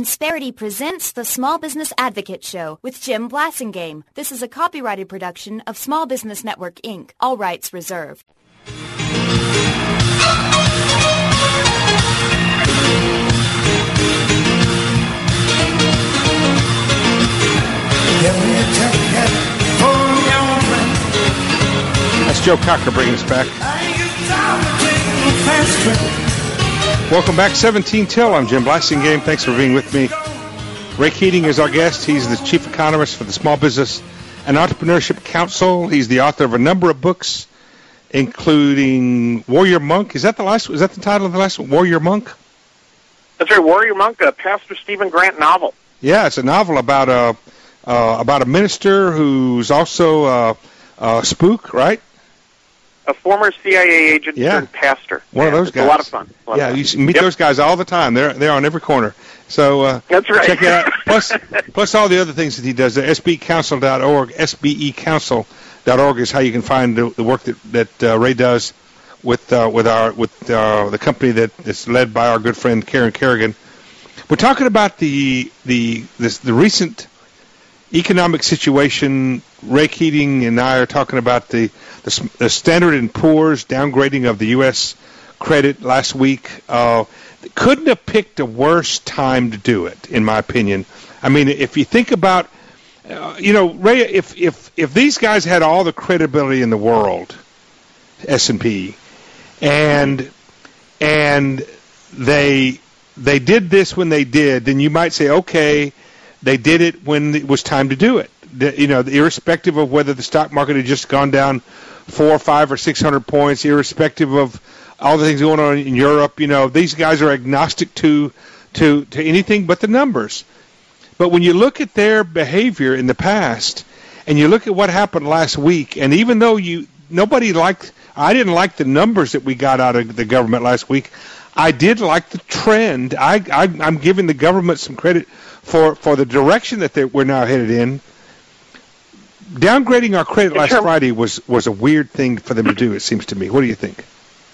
Insperity presents the Small Business Advocate Show with Jim Blasingame. This is a copyrighted production of Small Business Network, Inc. All rights reserved. That's Joe Cocker bringing us back. Welcome back, 17 till. I'm Jim Blasingame. Thanks for being with me. Ray Keating is our guest. He's the chief economist for the Small Business and Entrepreneurship Council. He's the author of a number of books, including Warrior Monk. Is that the title of the last one? Warrior Monk? That's right, Warrior Monk, a Pastor Stephen Grant novel. Yeah, it's a novel about a minister who's also a spook, right? A former CIA agent turned pastor. One of those guys. It's a lot of fun. You meet those guys all the time. They're on every corner. So that's right. Check it out. Plus all the other things that he does. SBEcouncil.org. SBEcouncil.org is how you can find the work that Ray does with the company that's led by our good friend Karen Kerrigan. We're talking about the recent economic situation. Ray Keating and I are talking about the Standard & Poor's downgrading of the U.S. credit last week. Couldn't have picked a worse time to do it, in my opinion. I mean, if you think about, Ray, if these guys had all the credibility in the world, S&P, and they did this when they did, then you might say, okay, they did it when it was time to do it. Irrespective of whether the stock market had just gone down 400, 500, or 600 points, irrespective of all the things going on in Europe, these guys are agnostic to anything but the numbers. But when you look at their behavior in the past, and you look at what happened last week, and even though I didn't like the numbers that we got out of the government last week, I did like the trend. I'm giving the government some credit for the direction that we're now headed in. Downgrading our credit last Friday was a weird thing for them to do, it seems to me. What do you think?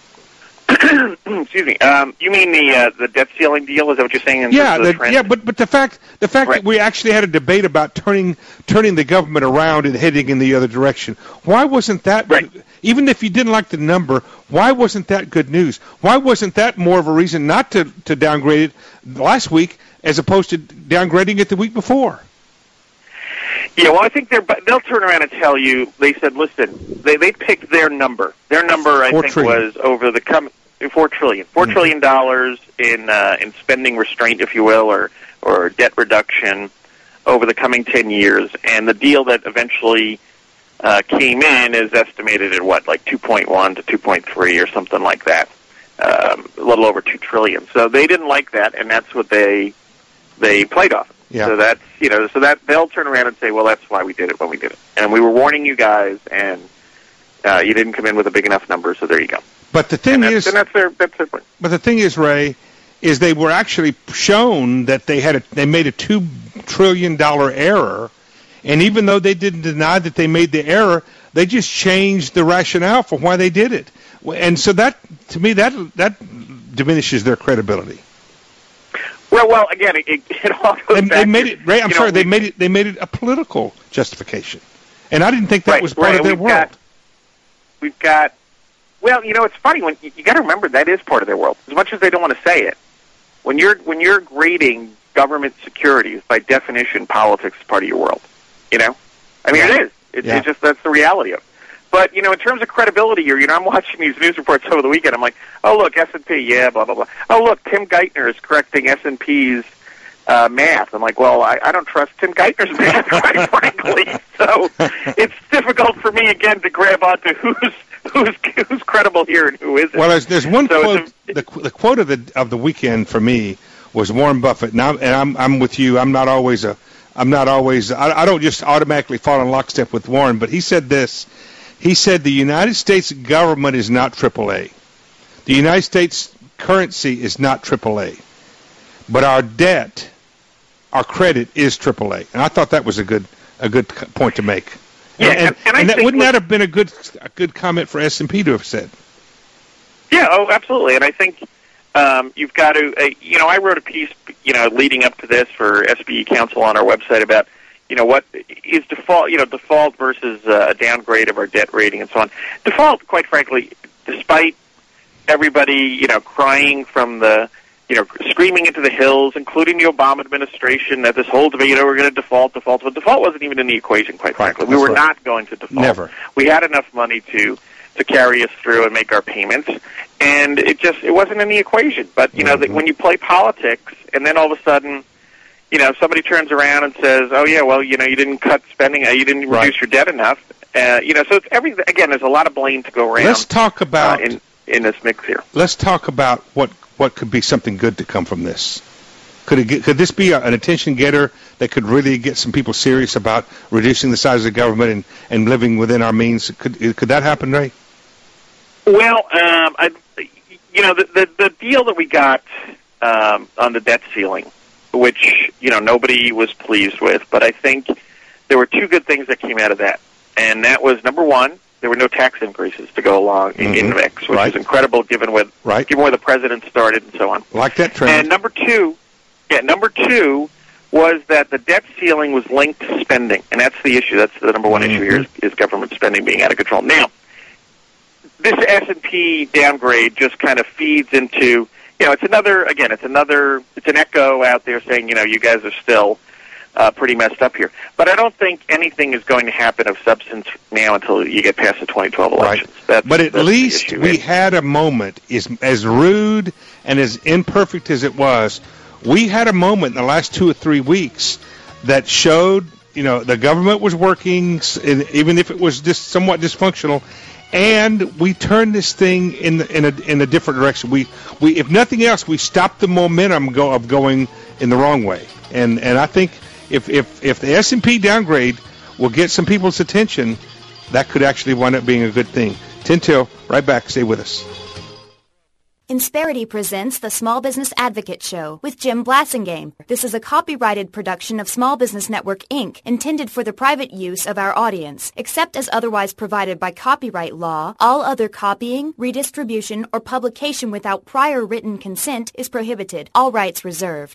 Excuse me. You mean the debt ceiling deal? Is that what you're saying? But the fact right. that we actually had a debate about turning the government around and heading in the other direction. Why wasn't that? Right. Even if you didn't like the number, why wasn't that good news? Why wasn't that more of a reason not to downgrade it last week as opposed to downgrading it the week before? Yeah, well, I think they'll turn around and tell you. They said, listen, they picked their number. Their number, I think, was over the coming $4 trillion. $4 trillion in spending restraint, if you will, or debt reduction over the coming 10 years. And the deal that eventually came in is estimated at like 2.1 to 2.3 or something like that, a little over $2 trillion. So they didn't like that, and that's what they played off. Yeah. So that's so that they'll turn around and say, well, that's why we did it when we did it, and we were warning you guys, and you didn't come in with a big enough number. So there you go. But the thing is, that's their point. But the thing is, Ray, is they were actually shown that they made a $2 trillion error, and even though they didn't deny that they made the error, they just changed the rationale for why they did it, and so that to me that diminishes their credibility. Well, again, it all goes back. They made it, Ray. I'm sorry. They made it a political justification, and I didn't think that was part of their world. We've got. Well, it's funny when you got to remember that is part of their world. As much as they don't want to say it, when you're grading government securities, by definition, politics is part of your world. It is. It's just that's the reality of it. But, in terms of credibility here, I'm watching these news reports over the weekend. I'm like, oh, look, S&P, yeah, blah, blah, blah. Oh, look, Tim Geithner is correcting S&P's math. I'm like, well, I don't trust Tim Geithner's math, quite frankly. So it's difficult for me, again, to grab onto who's credible here and who isn't. Well, there's one quote. The quote of the weekend for me was Warren Buffett. Now, and I'm with you. I don't just automatically fall in lockstep with Warren, but he said this. He said the United States government is not AAA. The United States currency is not AAA. But our debt, our credit is AAA. And I thought that was a good point to make. Yeah, and wouldn't that have been a good comment for S&P to have said? Yeah, absolutely. And I think you've got to, I wrote a piece, leading up to this for SBE Council on our website about, what is default versus a downgrade of our debt rating and so on. Default, quite frankly, despite everybody, crying from the, screaming into the hills, including the Obama administration, that this whole debate, we're going to default. But default wasn't even in the equation, quite frankly. We were not going to default. Never. We had enough money to carry us through and make our payments, and it wasn't in the equation. But, when you play politics, and then all of a sudden, somebody turns around and says, oh, yeah, well, you didn't cut spending, you didn't reduce your debt enough. So it's everything. Again, there's a lot of blame to go around. Let's talk about in this mix here. Let's talk about what could be something good to come from this. Could this be an attention getter that could really get some people serious about reducing the size of the government and living within our means? Could that happen, Ray? Well, the deal that we got on the debt ceiling, which nobody was pleased with, but I think there were two good things that came out of that, and that was, number one, there were no tax increases to go along in mix, which is incredible given where the president started and so on. Like that trend. And number two was that the debt ceiling was linked to spending, and that's the issue. That's the number one issue here is government spending being out of control. Now, this S&P downgrade just kind of feeds into, it's an echo out there saying, you guys are still pretty messed up here. But I don't think anything is going to happen of substance now until you get past the 2012 elections. Right. But at least we had a moment, as rude and as imperfect as it was, we had a moment in the last 2 or 3 weeks that showed, the government was working, even if it was just somewhat dysfunctional, and we turned this thing in a different direction. We if nothing else, we stopped the momentum of going in the wrong way. And I think if the S&P downgrade will get some people's attention, that could actually wind up being a good thing. 10 till, right back. Stay with us. Insperity presents the Small Business Advocate Show with Jim Blasingame. This is a copyrighted production of Small Business Network, Inc., intended for the private use of our audience. Except as otherwise provided by copyright law, all other copying, redistribution, or publication without prior written consent is prohibited. All rights reserved.